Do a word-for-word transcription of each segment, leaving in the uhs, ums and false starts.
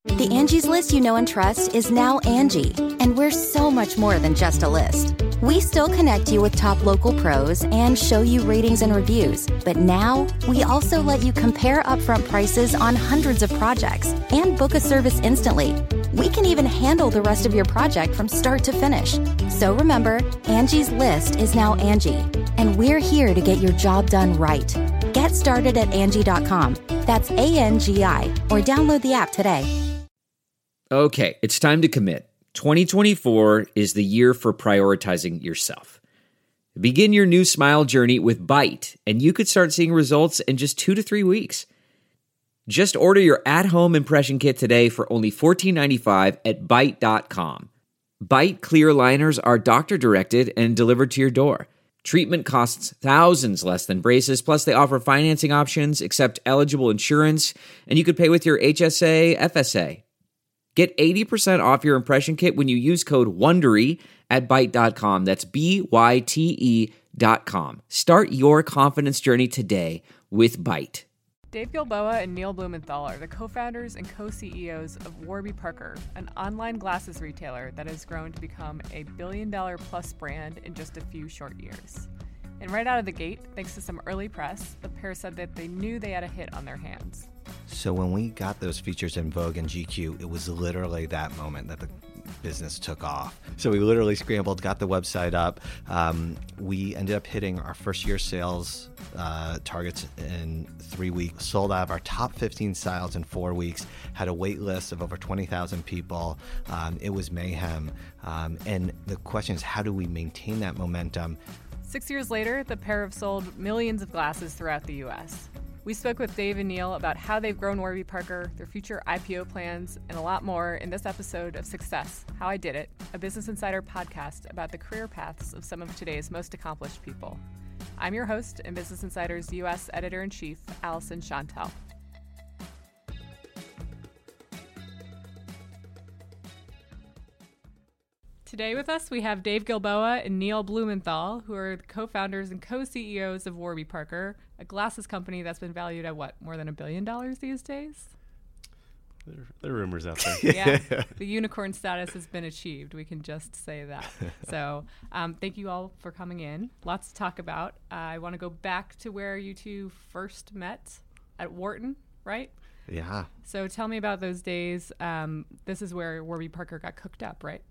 The Angie's List you know and trust is now Angie, and we're so much more than just a list. We still connect you with top local pros and show you ratings and reviews, but now we also let you compare upfront prices on hundreds of projects and book a service instantly. We can even handle the rest of your project from start to finish. So remember, Angie's List is now Angie, and we're here to get your job done right. Get started at Angie dot com. That's A N G I, or download the app today. Okay, it's time to commit. twenty twenty-four is the year for prioritizing yourself. Begin your new smile journey with Byte, and you could start seeing results in just two to three weeks. Just order your at-home impression kit today for only fourteen ninety-five at Byte dot com. Byte clear aligners are doctor-directed and delivered to your door. Treatment costs thousands less than braces, plus they offer financing options, accept eligible insurance, and you could pay with your H S A, F S A. Get eighty percent off your impression kit when you use code WONDERY at Byte dot com. That's B Y T E dot com. Start your confidence journey today with Byte. Dave Gilboa and Neil Blumenthal are the co-founders and co-C E Os of Warby Parker, an online glasses retailer that has grown to become a billion-dollar plus brand in just a few short years. And right out of the gate, thanks to some early press, the pair said that they knew they had a hit on their hands. So when we got those features in Vogue and G Q, it was literally that moment that the business took off. So we literally scrambled, got the website up. Um, we ended up hitting our first year sales uh, targets in three weeks, sold out of our top fifteen styles in four weeks, had a wait list of over twenty thousand people. Um, it was mayhem. Um, and the question is, how do we maintain that momentum? Six years later, the pair have sold millions of glasses throughout the U S. We spoke with Dave and Neil about how they've grown Warby Parker, their future I P O plans, and a lot more in this episode of Success, How I Did It, a Business Insider podcast about the career paths of some of today's most accomplished people. I'm your host and Business Insider's U S Editor-in-Chief, Allison Chantel. Today with us, we have Dave Gilboa and Neil Blumenthal, who are the co-founders and co-C E Os of Warby Parker, a glasses company that's been valued at, what, more than a billion dollars these days? There, there are rumors out there. Yeah, the unicorn status has been achieved. We can just say that. So um, thank you all for coming in. Lots to talk about. Uh, I want to go back to where you two first met at Wharton, right? Yeah. So tell me about those days. Um, this is where Warby Parker got cooked up, right?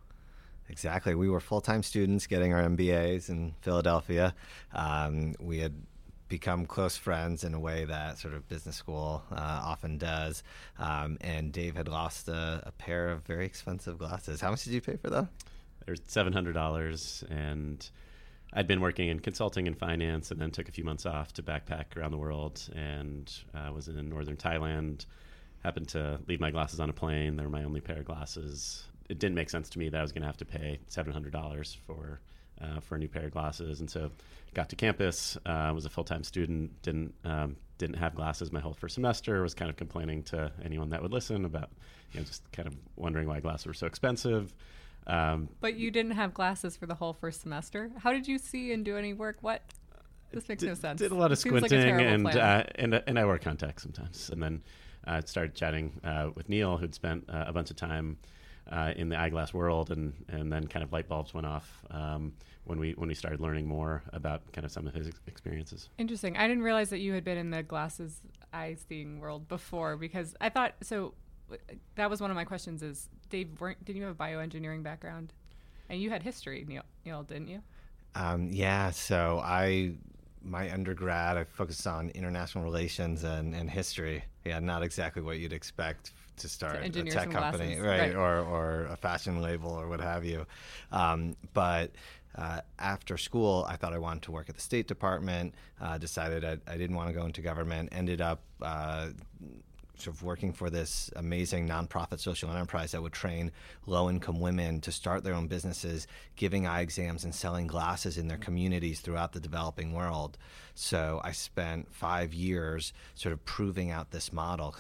Exactly. We were full-time students getting our M B As in Philadelphia. Um, we had become close friends in a way that sort of business school uh, often does. Um, and Dave had lost a, a pair of very expensive glasses. How much did you pay for them? They were seven hundred dollars, and I'd been working in consulting and finance and then took a few months off to backpack around the world, and uh, was in northern Thailand. Happened to leave my glasses on a plane. They were my only pair of glasses. It didn't make sense to me that I was going to have to pay seven hundred dollars for uh, for a new pair of glasses. And so got to campus, uh, was a full-time student, didn't um, didn't have glasses my whole first semester, was kind of complaining to anyone that would listen about, you know, just kind of wondering why glasses were so expensive. Um, but you didn't have glasses for the whole first semester. How did you see and do any work? What? This makes did, no sense. Did a lot of Seems squinting, like a and, plan. uh, and and I wore contacts sometimes. And then I uh, started chatting uh, with Neil, who'd spent uh, a bunch of time Uh, in the eyeglass world, and, and then kind of light bulbs went off um, when we when we started learning more about kind of some of his ex- experiences. Interesting. I didn't realize that you had been in the glasses eye seeing world before, because I thought so. That was one of my questions. Is Dave? Weren't, didn't you have a bioengineering background? And you had history, Neil, Neil didn't you? Um, yeah. So I, my undergrad, I focused on international relations and, and history. Yeah, not exactly what you'd expect to start to a tech company, glasses. right, right. Or, or a fashion label or what have you. Um, but uh, after school, I thought I wanted to work at the State Department, uh, decided I, I didn't want to go into government, ended up uh, sort of working for this amazing nonprofit social enterprise that would train low-income women to start their own businesses, giving eye exams and selling glasses in their communities throughout the developing world. So I spent five years sort of proving out this model, because I,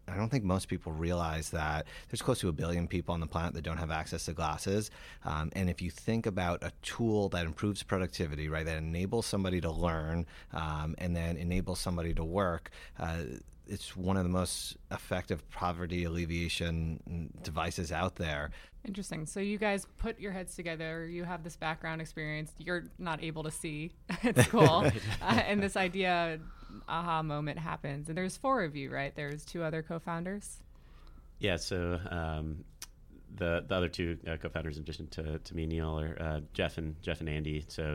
I don't think most people realize that there's close to a billion people on the planet that don't have access to glasses. Um, and if you think about a tool that improves productivity, right, that enables somebody to learn um, and then enables somebody to work, uh, it's one of the most effective poverty alleviation devices out there. Interesting. So you guys put your heads together. You have this background experience. You're not able to see. It's cool. uh, and this idea, aha moment happens. And there's four of you, right? There's two other co-founders. Yeah. So um, the the other two uh, co-founders, in addition to, to me, Neil, are uh, Jeff and Jeff and Andy. So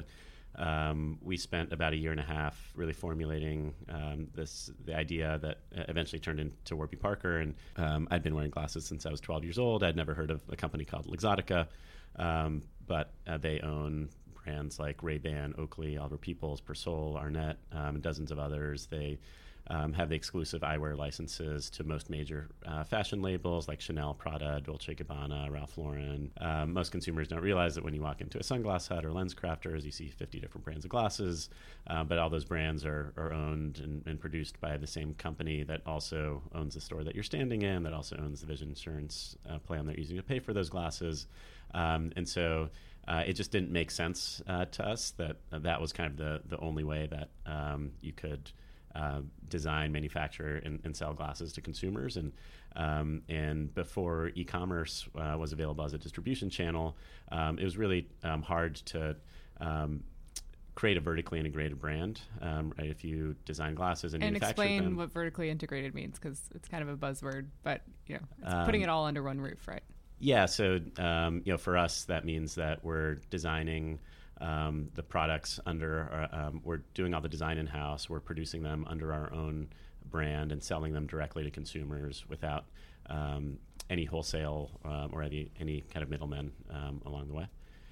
um, we spent about a year and a half really formulating um, this the idea that eventually turned into Warby Parker. And um, I'd been wearing glasses since I was twelve years old. I'd never heard of a company called Luxottica, um, but uh, they own brands like Ray-Ban, Oakley, Oliver Peoples, Persol, Arnett, um, and dozens of others. They Um, have the exclusive eyewear licenses to most major uh, fashion labels like Chanel, Prada, Dolce Gabbana, Ralph Lauren. Um, most consumers don't realize that when you walk into a Sunglass Hut or LensCrafters, you see fifty different brands of glasses, uh, but all those brands are, are owned and, and produced by the same company that also owns the store that you're standing in, that also owns the vision insurance uh, plan they're using to pay for those glasses. Um, and so uh, it just didn't make sense uh, to us that uh, that was kind of the, the only way that um, you could Uh, design, manufacture, and, and sell glasses to consumers. And um, and before e-commerce uh, was available as a distribution channel, um, it was really um, hard to um, create a vertically integrated brand. Um, right? If you design glasses and, and manufacture explain them, what vertically integrated means, because it's kind of a buzzword, but you know, it's um, putting it all under one roof, right? Yeah. So um, you know, for us, that means that we're designing Um, the products under, uh, um, we're doing all the design in-house, we're producing them under our own brand and selling them directly to consumers without um, any wholesale um, or any, any kind of middlemen um, along the way.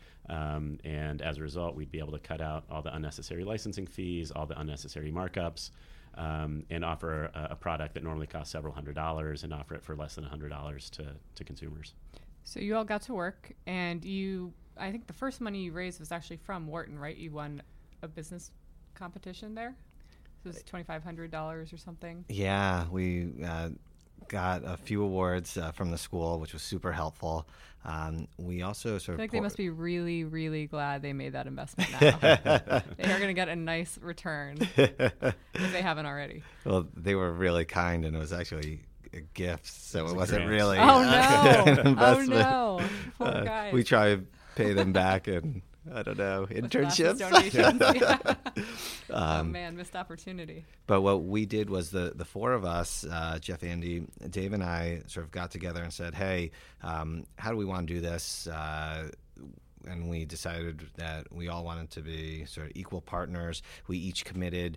Um, and as a result, we'd be able to cut out all the unnecessary licensing fees, all the unnecessary markups, um, and offer a, a product that normally costs several hundred dollars and offer it for less than one hundred dollars to, to consumers. So you all got to work, and you, I think the first money you raised was actually from Wharton, right? You won a business competition there? So it was twenty-five hundred dollars or something? Yeah, we uh, got a few awards uh, from the school, which was super helpful. Um, we also sort of... I feel like pour- they must be really, really glad they made that investment now. They are going to get a nice return if they haven't already. Well, they were really kind, and it was actually a gift, so It was it a wasn't grant. really Oh, uh, no. an Oh, investment. no. Poor Uh, guys. we try to pay them back in, I don't know, With internships. glasses donations. Yeah. oh, Um, man, missed opportunity. But what we did was the, the four of us, uh, Jeff, Andy, Dave, and I sort of got together and said, hey, um, how do we want to do this? Uh, and we decided that we all wanted to be sort of equal partners. We each committed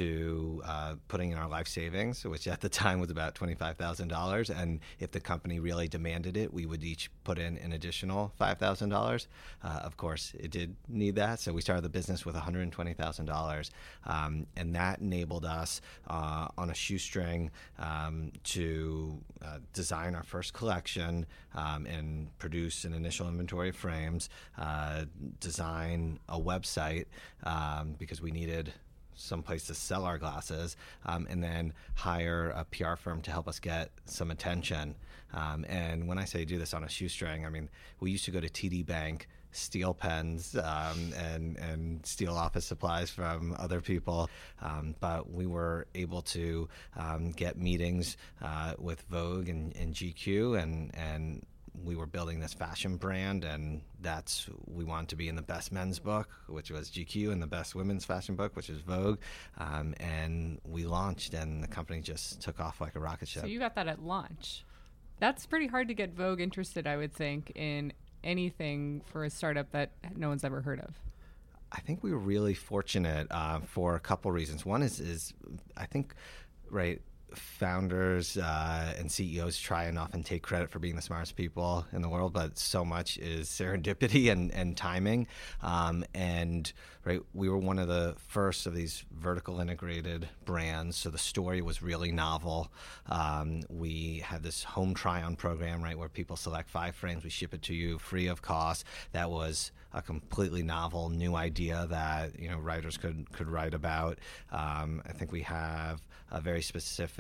to uh, putting in our life savings, which at the time was about twenty-five thousand dollars. And if the company really demanded it, we would each put in an additional five thousand dollars. Uh, of course, it did need that. So we started the business with one hundred twenty thousand dollars. Um, and that enabled us uh, on a shoestring um, to uh, design our first collection um, and produce an initial inventory of frames, uh, design a website um, because we needed some place to sell our glasses, um, and then hire a P R firm to help us get some attention. Um, and when I say do this on a shoestring, I mean, we used to go to T D Bank, steal pens, um, and, and steal office supplies from other people. Um, but we were able to um, get meetings uh, with Vogue and, and G Q, and, and we were building this fashion brand, and that's, we wanted to be in the best men's book, which was G Q, and the best women's fashion book, which is Vogue. Um, and we launched, and the company just took off like a rocket ship. So you got that at launch. That's pretty hard to get Vogue interested, I would think, in anything for a startup that no one's ever heard of. I think we were really fortunate uh, for a couple reasons. One is, is I think, right, founders uh, and C E Os try and often take credit for being the smartest people in the world, but so much is serendipity and, and timing. Um, and right, we were one of the first of these vertical integrated brands, so the story was really novel. Um, we had this home try-on program, right, where people select five frames, we ship it to you free of cost. That was a completely novel, new idea that, you know, writers could could write about. Um, I think we have a very specific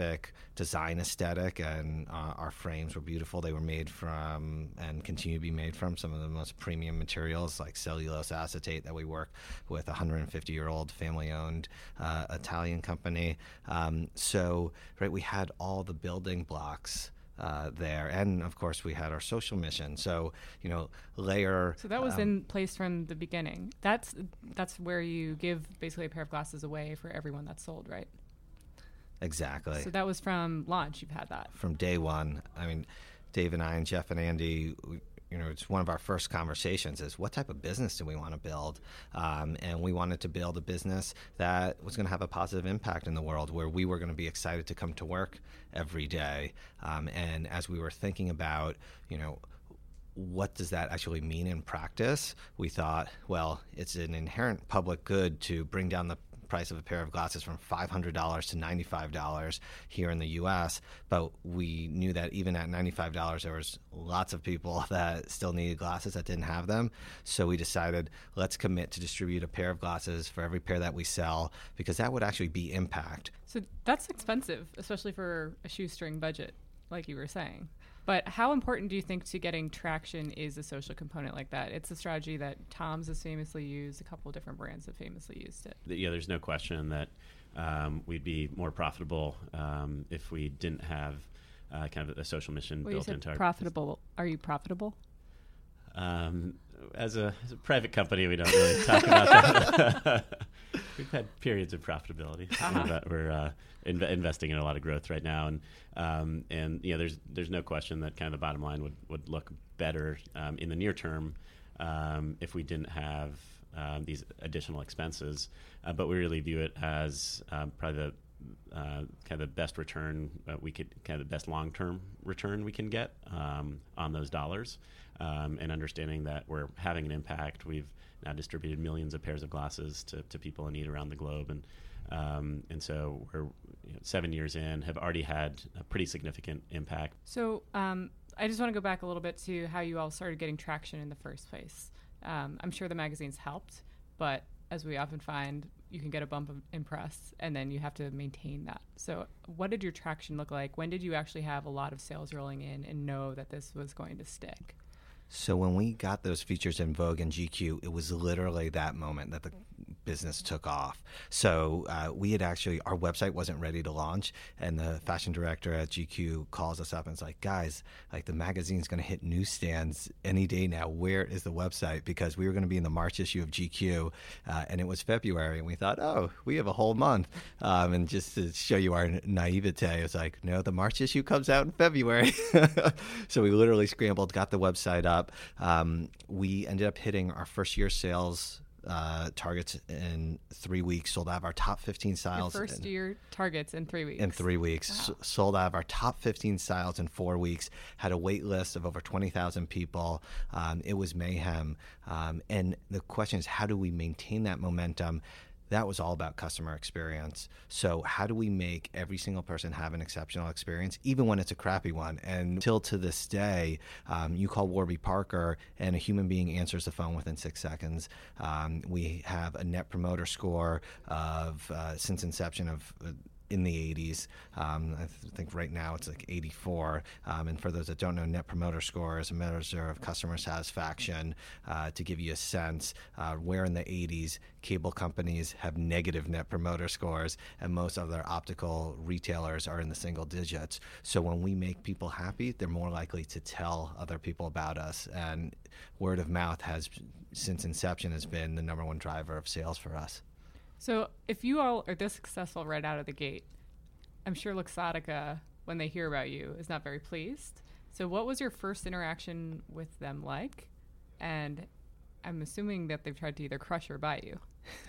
specific design aesthetic, and uh, our frames were beautiful. They were made from and continue to be made from some of the most premium materials like cellulose acetate that we work with a one hundred fifty year old family owned uh, Italian company. Um, so, right, we had all the building blocks Uh, there, and of course we had our social mission. So, you know, layer. So that was um, in place from the beginning. That's that's where you give basically a pair of glasses away for everyone that's sold, right? Exactly. So that was from launch. You've had that from day one. I mean, Dave and I and Jeff and Andy, we, you know, it's one of our first conversations is what type of business do we want to build? Um, and we wanted to build a business that was going to have a positive impact in the world, where we were going to be excited to come to work every day. Um, and as we were thinking about, you know, what does that actually mean in practice, we thought, well, it's an inherent public good to bring down the price of a pair of glasses from five hundred dollars to ninety-five dollars here in the U S, but we knew that even at ninety-five dollars, there was lots of people that still needed glasses that didn't have them. So we decided, let's commit to distribute a pair of glasses for every pair that we sell, because that would actually be impact. So that's expensive, especially for a shoestring budget, like you were saying. But how important do you think to getting traction is a social component like that? It's a strategy that Tom's has famously used. A couple of different brands have famously used it. Yeah, there's no question that um, we'd be more profitable um, if we didn't have uh, kind of a social mission well, built you said into our profitable. Are you profitable? Um, as a, as a private company, we don't really talk about that. We've had periods of profitability. Uh-huh. But we're uh, inv- investing in a lot of growth right now, and um, and you know, there's there's no question that kind of the bottom line would, would look better um, in the near term um, if we didn't have um, these additional expenses. Uh, but we really view it as um, probably the Uh, kind of the best return uh, we could, kind of the best long-term return we can get um, on those dollars, um, and understanding that we're having an impact. We've now distributed millions of pairs of glasses to, to people in need around the globe, and um, and so we're you know, seven years in, have already had a pretty significant impact. So um, I just want to go back a little bit to how you all started getting traction in the first place. Um, I'm sure the magazines helped, but as we often find, you can get a bump of in press, and then you have to maintain that. So what did your traction look like? When did you actually have a lot of sales rolling in and know that this was going to stick? So when we got those features in Vogue and G Q, it was literally that moment that the business took off. So uh, we had actually, our website wasn't ready to launch, and the fashion director at G Q calls us up and is like, guys, like the magazine's going to hit newsstands any day now. Where is the website? Because we were going to be in the March issue of G Q, uh, and it was February, and we thought, oh, we have a whole month. Um, and just to show you our naivete, it's like, no, the March issue comes out in February. So we literally scrambled, got the website up. Um, we ended up hitting our first year sales uh, targets in three weeks, sold out of our top fifteen styles. Your first in, year targets in three weeks. In three weeks. Wow. S- sold out of our top fifteen styles in four weeks, had a wait list of over twenty thousand people. Um, it was mayhem. Um, and the question is, how do we maintain that momentum? That was all about customer experience. So how do we make every single person have an exceptional experience, even when it's a crappy one? And until to this day, um, you call Warby Parker and a human being answers the phone within six seconds. Um, we have a net promoter score of, uh, since inception of uh, in the eighties. Um, I th- think right now it's like eighty-four. Um, and for those that don't know, Net Promoter Score is a measure of customer satisfaction. Uh, to give you a sense, uh, where in the eighties, cable companies have negative Net Promoter Scores, and most other optical retailers are in the single digits. So when we make people happy, they're more likely to tell other people about us. And word of mouth has, since inception, has been the number one driver of sales for us. So if you all are this successful right out of the gate, I'm sure Luxottica, when they hear about you, is not very pleased. So what was your first interaction with them like? And I'm assuming that they've tried to either crush or buy you.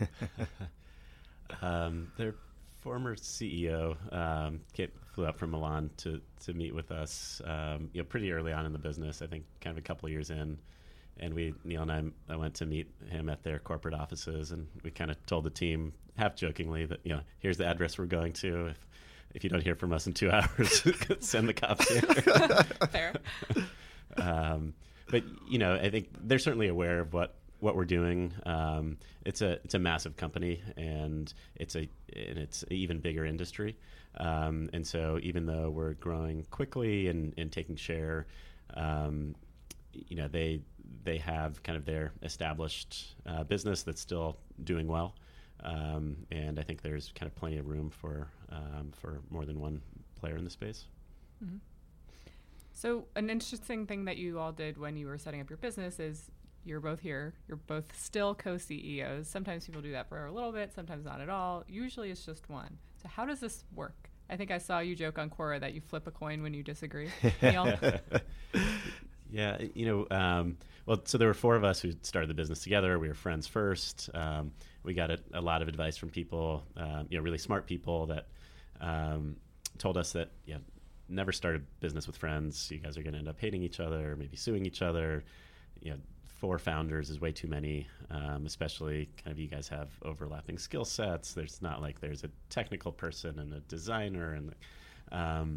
um, their former C E O um, Kate flew up from Milan to, to meet with us um, you know, pretty early on in the business, I think kind of a couple of years in. And we, Neil and I, I went to meet him at their corporate offices, and we kind of told the team, half jokingly, that, you know, here's the address we're going to. If if you don't hear from us in two hours, send the cops here. Fair. um, but you know, I think they're certainly aware of what, what we're doing. Um, it's a it's a massive company, and it's a and it's an even bigger industry. Um, and so even though we're growing quickly and, and taking share, um, you know, they they have kind of their established uh, business that's still doing well. Um, and I think there's kind of plenty of room for um, for more than one player in the space. Mm-hmm. So an interesting thing that you all did when you were setting up your business is you're both here. You're both still co-C E Os. Sometimes people do that for a little bit, sometimes not at all. Usually it's just one. So how does this work? I think I saw you joke on Quora that you flip a coin when you disagree. Neil? Yeah, you know, um, well, so there were four of us who started the business together. We were friends first. Um, we got a, a lot of advice from people, um, you know, really smart people that um, told us that, you know, never start a business with friends. You guys are going to end up hating each other, maybe suing each other. You know, four founders is way too many, um, especially kind of you guys have overlapping skill sets. There's not like there's a technical person and a designer. And, um,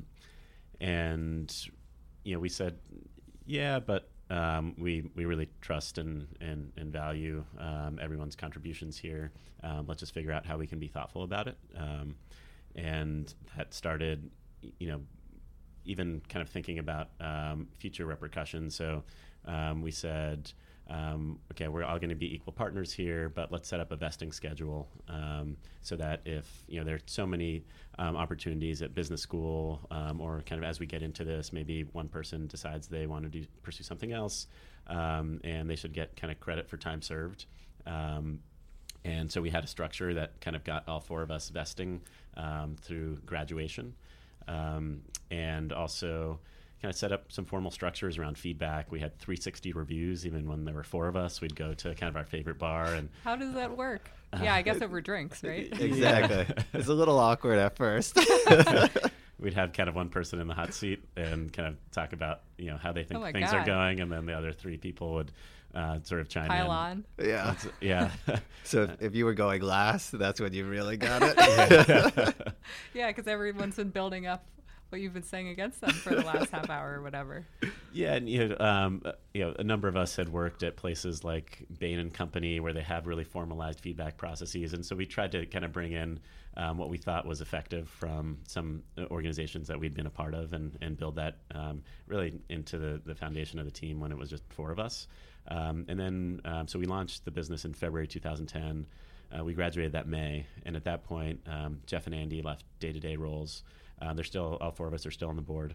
and you know, we said, yeah, but um, we we really trust and and, and value um, everyone's contributions here. Um, let's just figure out how we can be thoughtful about it. Um, and that started, you know, even kind of thinking about um, future repercussions. So um, we said, um, okay, we're all going to be equal partners here, but let's set up a vesting schedule um, so that if, you know, there are so many um, opportunities at business school um, or kind of as we get into this, maybe one person decides they want to do, pursue something else um, and they should get kind of credit for time served. Um, and so we had a structure that kind of got all four of us vesting um, through graduation. Um, and also kind of set up some formal structures around feedback. We had three sixty reviews. Even when there were four of us, we'd go to kind of our favorite bar. And how does that work? Uh, yeah, I guess over drinks, right? Exactly. It's a little awkward at first. We'd have kind of one person in the hot seat and kind of talk about, you know, how they think oh things God. are going, and then the other three people would uh, sort of chime Pile in. on. Yeah. That's, yeah. So if, if you were going last, that's when you really got it. Yeah, because everyone's been building up what you've been saying against them for the last half hour or whatever. Yeah, and you know, um, you know, a number of us had worked at places like Bain and Company where they have really formalized feedback processes, and so we tried to kind of bring in um, what we thought was effective from some organizations that we'd been a part of, and, and build that um, really into the, the foundation of the team when it was just four of us. Um, and then, um, so we launched the business in February two thousand ten. Uh, we graduated that May, and at that point, um, Jeff and Andy left day-to-day roles. Uh, they're still, all four of us are still on the board.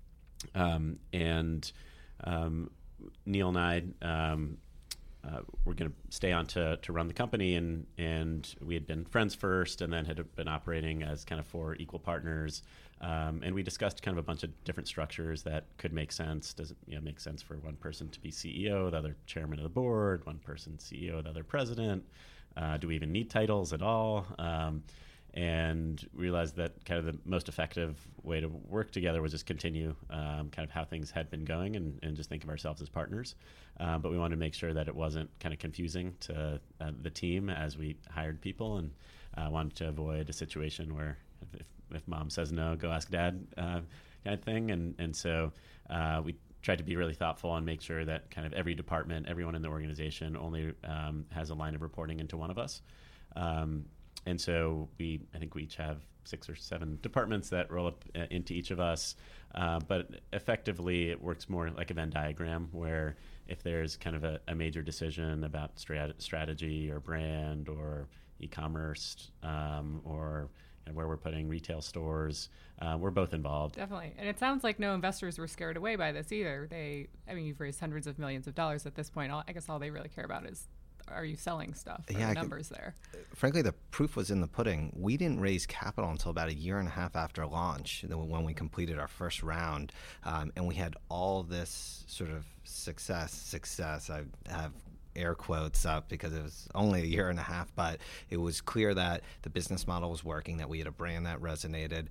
Um, and um, Neil and I um, uh, were going to stay on to, to run the company, and, and we had been friends first and then had been operating as kind of four equal partners. Um, and we discussed kind of a bunch of different structures that could make sense. Does it you know, make sense for one person to be C E O, the other chairman of the board, one person C E O, the other president? Uh, do we even need titles at all? Um, and realized that kind of the most effective way to work together was just continue um, kind of how things had been going and, and just think of ourselves as partners. Uh, but we wanted to make sure that it wasn't kind of confusing to uh, the team as we hired people, and uh, wanted to avoid a situation where if, if, if mom says no, go ask dad uh, kind of thing. And, and so uh, we tried to be really thoughtful and make sure that kind of every department, everyone in the organization only um, has a line of reporting into one of us. Um, And so we, I think we each have six or seven departments that roll up uh, into each of us. Uh, but effectively, it works more like a Venn diagram, where if there's kind of a, a major decision about strat- strategy or brand or e-commerce um, or you know, where we're putting retail stores, uh, we're both involved. Definitely. And it sounds like no investors were scared away by this either. They, I mean, you've raised hundreds of millions of dollars at this point. All, I guess all they really care about is, are you selling stuff? Or Yeah, the numbers there? Frankly, the proof was in the pudding. We didn't raise capital until about a year and a half after launch, when we completed our first round, um, and we had all this sort of success. Success. I have air quotes up because it was only a year and a half, but it was clear that the business model was working, that we had a brand that resonated.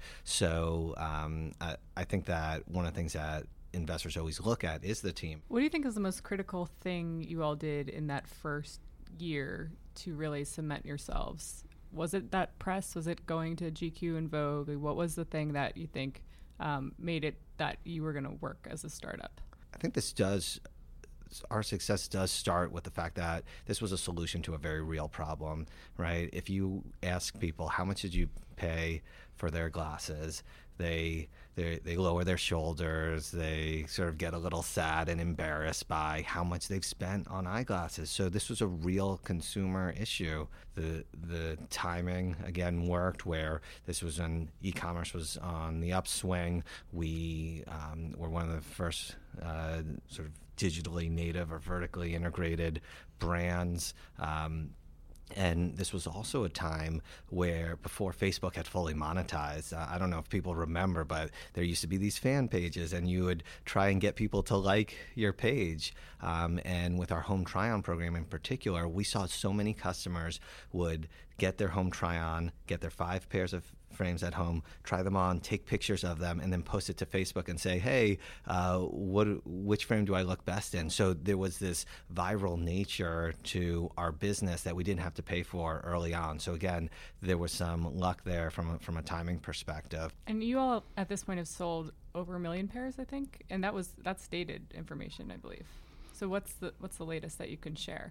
So um, I, I think that one of the things that investors always look at is the team. What do you think is the most critical thing you all did in that first year to really cement yourselves? Was it that press? Was it going to G Q and Vogue? What was the thing that you think um, made it that you were going to work as a startup? I think this does our success does start with the fact that this was a solution to a very real problem, right? If you ask people, how much did you pay for their glasses? They, they they lower their shoulders. They sort of get a little sad and embarrassed by how much they've spent on eyeglasses. So this was a real consumer issue. The the timing, again, worked where this was when e-commerce was on the upswing. We um, were one of the first uh, sort of digitally native or vertically integrated brands. Um, And this was also a time where, before Facebook had fully monetized, uh, I don't know if people remember, but there used to be these fan pages, and you would try and get people to like your page. Um, and with our home try-on program in particular, we saw so many customers would get their home try-on, get their five pairs of frames at home, try them on, take pictures of them, and then post it to Facebook and say, hey, uh, what, which frame do I look best in? So there was this viral nature to our business that we didn't have to pay for early on. So again, there was some luck there from a, from a timing perspective. And you all at this point have sold over a million pairs, I think, and that was that's dated information, I believe. So what's the what's the latest that you can share?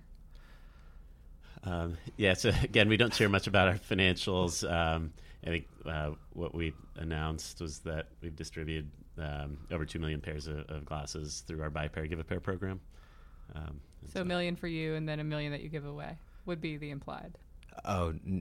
Um, yeah, so again, we don't share much about our financials. Um, I think uh, what we announced was that we've distributed um, over two million pairs of, of glasses through our Buy a Pair, Give a Pair program. Um, so a million for you and then a million that you give away would be the implied. Oh, n-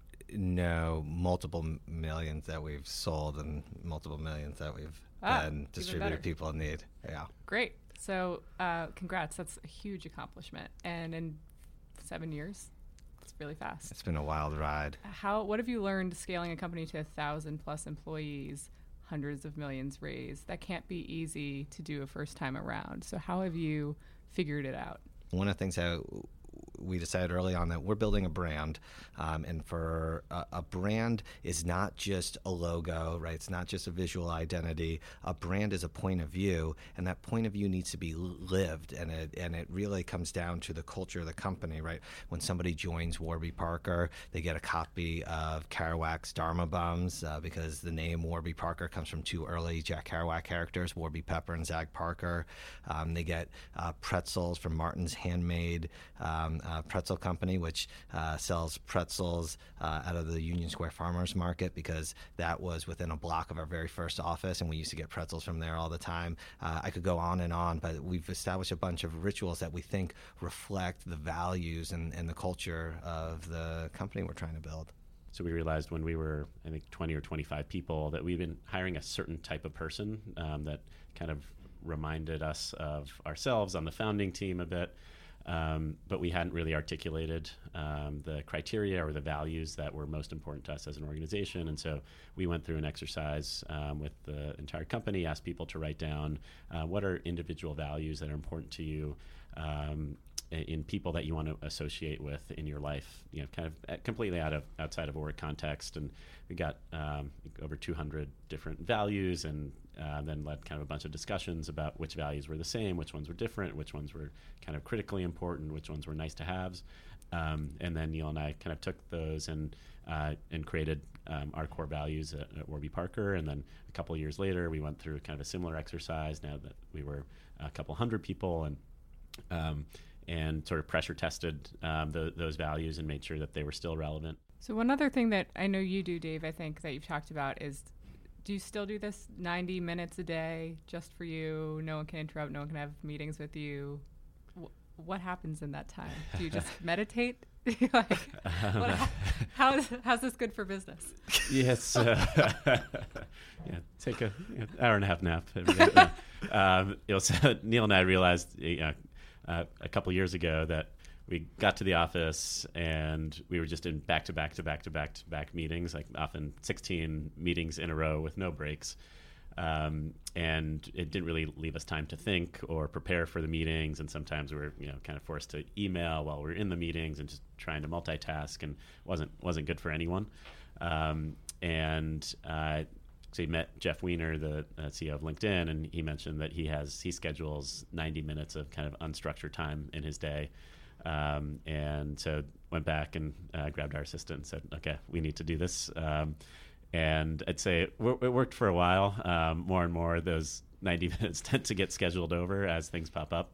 no, multiple m- millions that we've sold and multiple millions that we've ah, then distributed to people in need. Yeah. Great. So uh, congrats. That's a huge accomplishment. And in seven years, it's really fast. It's been a wild ride. How? What have you learned scaling a company to a thousand plus employees, hundreds of millions raised? That can't be easy to do a first time around. So how have you figured it out? One of the things that we decided early on that we're building a brand, um, and for a, a brand is not just a logo, right? It's not just a visual identity. A brand is a point of view, and that point of view needs to be lived, and it and it really comes down to the culture of the company, right? When somebody joins Warby Parker, they get a copy of Kerouac's Dharma Bums uh, because the name Warby Parker comes from two early Jack Kerouac characters, Warby Pepper and Zag Parker. Um, they get uh, pretzels from Martin's Handmade um, uh, Pretzel Company, which uh, sells pretzels uh, out of the Union Square Farmers Market, because that was within a block of our very first office, and we used to get pretzels from there all the time. Uh, I could go on and on, but we've established a bunch of rituals that we think reflect the values and, and the culture of the company we're trying to build. So we realized when we were, I think, twenty or twenty-five people, that we've been hiring a certain type of person um, that kind of reminded us of ourselves on the founding team a bit. Um, but we hadn't really articulated um, the criteria or the values that were most important to us as an organization. And so we went through an exercise um, with the entire company, asked people to write down uh, what are individual values that are important to you um, in people that you want to associate with in your life, you know, kind of completely out of outside of a work context. And we got um, over two hundred different values, and uh, then led kind of a bunch of discussions about which values were the same, which ones were different, which ones were kind of critically important, which ones were nice to haves. Um, and then Neil and I kind of took those and uh, and created um, our core values at, at Warby Parker. And then a couple of years later, we went through kind of a similar exercise now that we were a couple hundred people, and um, and sort of pressure tested um, the, those values and made sure that they were still relevant. So one other thing that I know you do, Dave, I think that you've talked about is, do you still do this ninety minutes a day just for you? No one can interrupt, no one can have meetings with you. W- what happens in that time? Do you just meditate? like, um, what, how, how's, how's this good for business? Yes. Uh, yeah, take a you know, hour and a half nap every day. um, you know, so Neil and I realized you know, uh, a couple years ago that we got to the office and we were just in back to back to back to back to back meetings, like often sixteen meetings in a row with no breaks. Um, and it didn't really leave us time to think or prepare for the meetings. And sometimes we were, you know, kind of forced to email while we were in the meetings and just trying to multitask, and wasn't wasn't good for anyone. Um, and uh, so he met Jeff Weiner, the uh, C E O of LinkedIn, and he mentioned that he has he schedules ninety minutes of kind of unstructured time in his day. Um, and so went back and uh, grabbed our assistant and said, okay, we need to do this. Um, and I'd say it, w- it worked for a while. Um, more and more, those ninety minutes tend to get scheduled over as things pop up.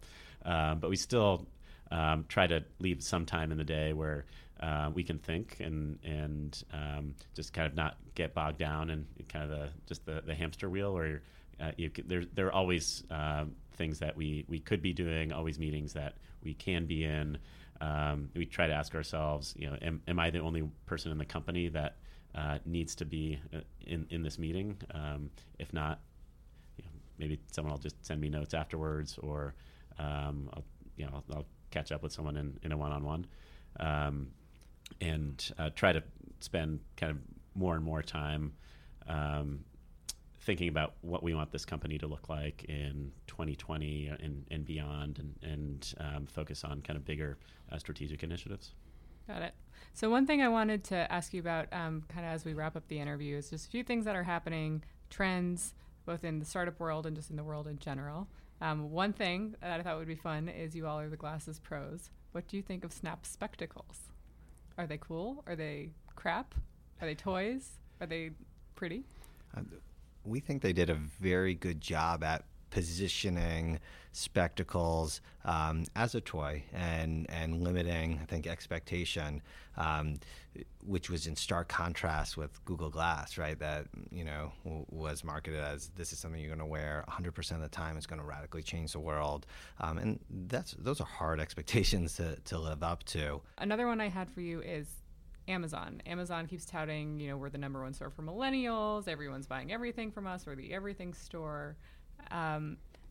Um, but we still um, try to leave some time in the day where uh, we can think and and um, just kind of not get bogged down in kind of the just the, the hamster wheel where uh, you could, there there are always um, things that we, we could be doing, always meetings that we can be in. Um, we try to ask ourselves, you know, am, am I the only person in the company that uh, needs to be in, in this meeting? Um, if not, you know, maybe someone will just send me notes afterwards, or um, I'll, you know, I'll, I'll catch up with someone in, in a one-on-one, um, and uh, try to spend kind of more and more time um, thinking about what we want this company to look like in twenty twenty and, and beyond, and, and um, focus on kind of bigger uh, strategic initiatives. Got it. So one thing I wanted to ask you about um, kind of as we wrap up the interview is just a few things that are happening, trends, both in the startup world and just in the world in general. Um, one thing that I thought would be fun is you all are the glasses pros. What do you think of Snap spectacles? Are they cool? Are they crap? Are they toys? Are they pretty? Uh, we think they did a very good job at positioning spectacles um, as a toy and and limiting, I think, expectation, um, which was in stark contrast with Google Glass, right? That, you know, w- was marketed as this is something you're going to wear one hundred percent of the time. It's going to radically change the world, um, and that's those are hard expectations to to live up to. Another one I had for you is Amazon. Amazon keeps touting, you know, we're the number one store for millennials. Everyone's buying everything from us. We're the everything store. Um,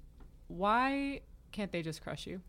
why can't they just crush you?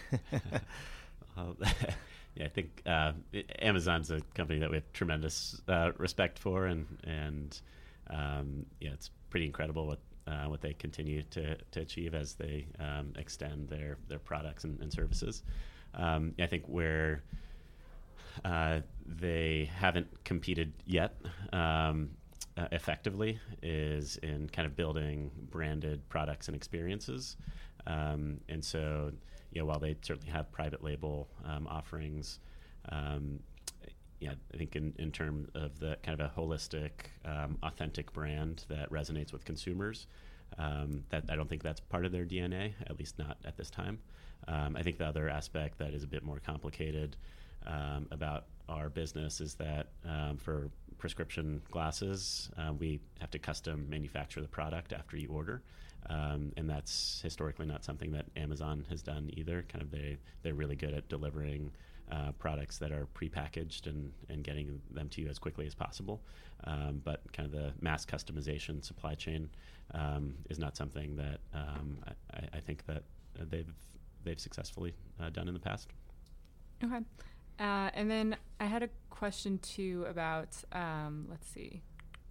uh, yeah, I think uh, Amazon's a company that we have tremendous uh, respect for, and and um, yeah, it's pretty incredible what uh, what they continue to, to achieve as they um, extend their their products and, and services. Um, I think where uh, they haven't competed yet Um, Uh, effectively is in kind of building branded products and experiences. Um, and so, you know, while they certainly have private label um, offerings, um, yeah, I think in, in terms of the kind of a holistic, um, authentic brand that resonates with consumers, um, that I don't think that's part of their D N A, at least not at this time. Um, I think the other aspect that is a bit more complicated um, about our business is that um, for prescription glasses, uh, we have to custom manufacture the product after you order, um, and that's historically not something that Amazon has done either. Kind of they they're really good at delivering uh, products that are prepackaged and and getting them to you as quickly as possible. Um, but kind of the mass customization supply chain um, is not something that um, I, I think that they've they've successfully uh, done in the past. Okay. Uh, and then I had a question too about, um, let's see.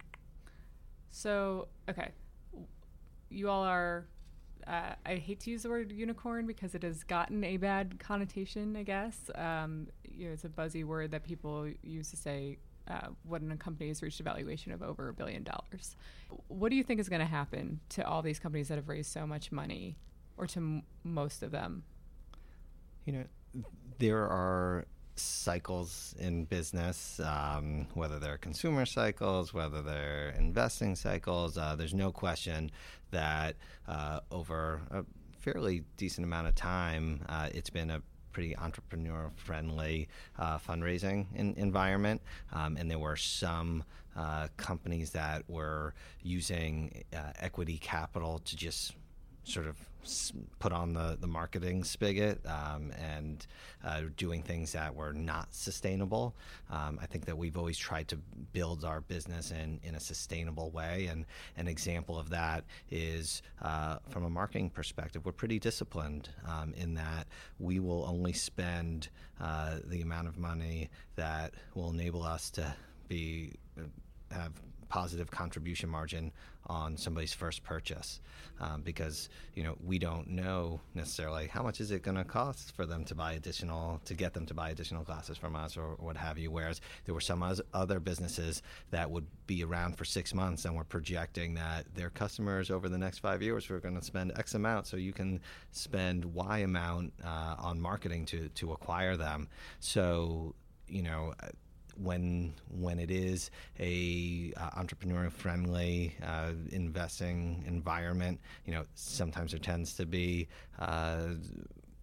So, okay. You all are, uh, I hate to use the word unicorn because it has gotten a bad connotation, I guess. Um, you know, it's a buzzy word that people use to say uh, when a company has reached a valuation of over a billion dollars. What do you think is going to happen to all these companies that have raised so much money, or to m- most of them? You know, there are cycles in business, um, whether they're consumer cycles, whether they're investing cycles. Uh, there's no question that uh, over a fairly decent amount of time, uh, it's been a pretty entrepreneur-friendly uh, fundraising in, environment, um, and there were some uh, companies that were using uh, equity capital to just sort of put on the, the marketing spigot um, and uh, doing things that were not sustainable. Um, I think that we've always tried to build our business in, in a sustainable way, and an example of that is uh, from a marketing perspective, we're pretty disciplined um, in that we will only spend uh, the amount of money that will enable us to be have positive contribution margin on somebody's first purchase, um, because you know we don't know necessarily how much is it going to cost for them to buy additional to get them to buy additional glasses from us or, or what have you. Whereas there were some other businesses that would be around for six months and were projecting that their customers over the next five years were going to spend X amount, so you can spend Y amount uh, on marketing to to acquire them. So you know. When when it is a uh, entrepreneur-friendly uh, investing environment, you know, sometimes there tends to be uh,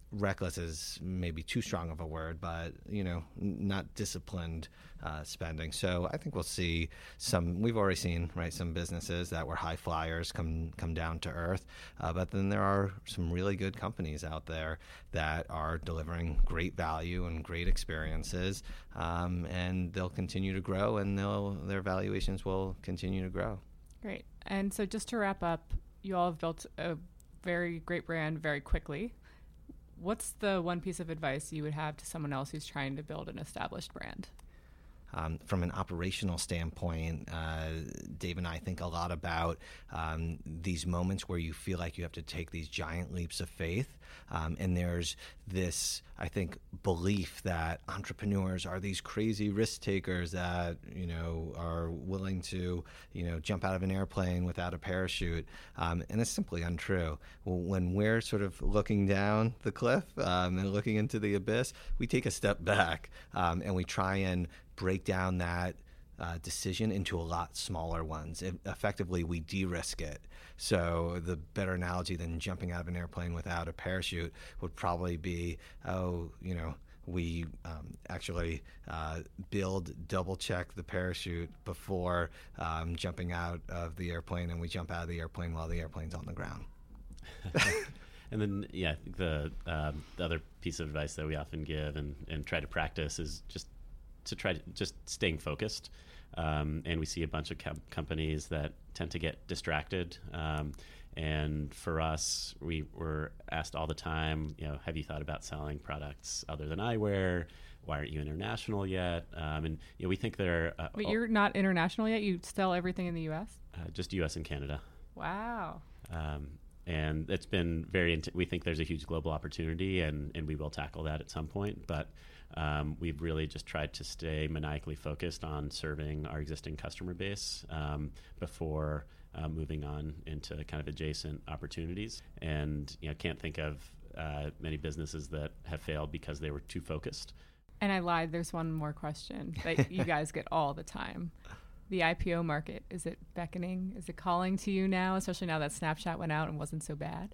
reckless is maybe too strong of a word, but, you know, not disciplined uh, spending. So I think we'll see some, we've already seen, right, some businesses that were high flyers come come down to earth. Uh, but then there are some really good companies out there that are delivering great value and great experiences. Um, and they'll continue to grow, and they'll their valuations will continue to grow. Great. And so just to wrap up, you all have built a very great brand very quickly. What's the one piece of advice you would have to someone else who's trying to build an established brand? Um, from an operational standpoint, uh, Dave and I think a lot about um, these moments where you feel like you have to take these giant leaps of faith. Um, and there's this, I think, belief that entrepreneurs are these crazy risk takers that, you know, are willing to, you know, jump out of an airplane without a parachute. Um, and it's simply untrue. When we're sort of looking down the cliff um, and looking into the abyss, we take a step back um, and we try and break down that uh, decision into a lot smaller ones. It, effectively, we de-risk it. So the better analogy than jumping out of an airplane without a parachute would probably be, oh, you know, we um, actually uh, build, double-check the parachute before um, jumping out of the airplane, and we jump out of the airplane while the airplane's on the ground. And then, yeah, I think the, um, the other piece of advice that we often give and, and try to practice is just to try to just staying focused. Um, and we see a bunch of com- companies that tend to get distracted. Um, and for us, we were asked all the time, you know, have you thought about selling products other than eyewear? Why aren't you international yet? Um, and, you know, we think they're... Uh, But you're not international yet? You sell everything in the U S? Uh, just U S and Canada. Wow. Um, and it's been very, int- we think there's a huge global opportunity, and, and we will tackle that at some point. But um, we've really just tried to stay maniacally focused on serving our existing customer base um, before uh, moving on into kind of adjacent opportunities. And, you know, can't think of uh, many businesses that have failed because they were too focused. And I lied. There's one more question that you guys get all the time. The I P O market, is it beckoning? Is it calling to you now, especially now that Snapchat went out and wasn't so bad?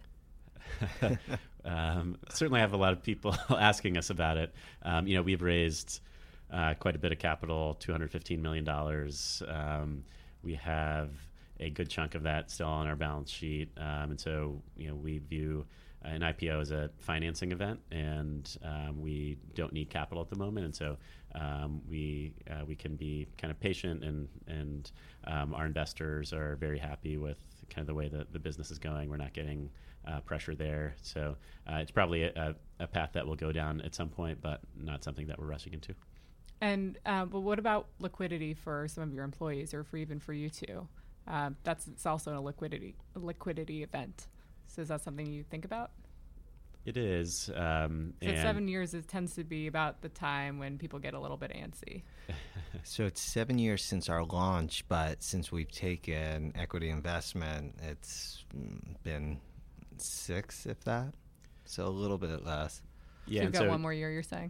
um, certainly have a lot of people asking us about it. Um, you know, we've raised uh, quite a bit of capital, two hundred fifteen million dollars. Um, we have a good chunk of that still on our balance sheet. Um, and so, you know, we view an I P O as a financing event, and um, we don't need capital at the moment. And so um, we uh, we can be kind of patient, and, and um, our investors are very happy with kind of the way that the business is going. We're not getting uh, pressure there. So uh, it's probably a, a path that we'll go down at some point, but not something that we're rushing into. And uh, but what about liquidity for some of your employees, or for even for you two? Uh, that's it's also a liquidity a liquidity event. So is that something you think about? It is. Um, so seven years it tends to be about the time when people get a little bit antsy. So it's seven years since our launch, but since we've taken equity investment, it's been six, if that. So a little bit less. So Yeah, you've got so, one more year, you're saying.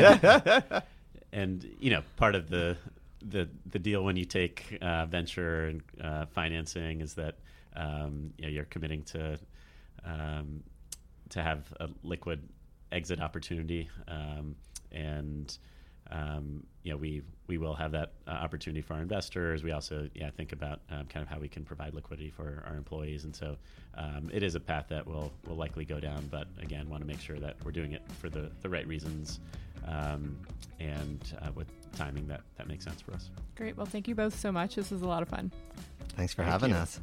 And, you know, part of the the, the deal when you take uh, venture and uh, financing is that um, you know, you're committing to um, to have a liquid exit opportunity, um, and um, you know, we we will have that uh, opportunity for our investors. We also yeah think about um, kind of how we can provide liquidity for our employees, and so um, it is a path that we'll will likely go down. But again, want to make sure that we're doing it for the, the right reasons, um, and uh, with timing that that makes sense for us. Great. Well, thank you both so much. This was a lot of fun. Thanks for Thank having you. us.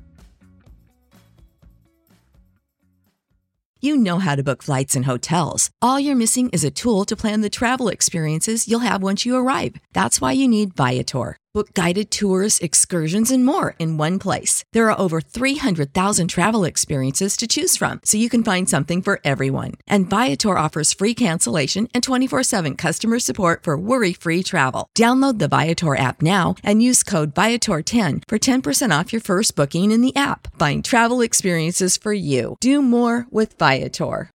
You know how to book flights and hotels. All you're missing is a tool to plan the travel experiences you'll have once you arrive. That's why you need Viator. Book guided tours, excursions, and more in one place. There are over three hundred thousand travel experiences to choose from, so you can find something for everyone. And Viator offers free cancellation and twenty-four seven customer support for worry-free travel. Download the Viator app now and use code Viator ten for ten percent off your first booking in the app. Find travel experiences for you. Do more with Viator.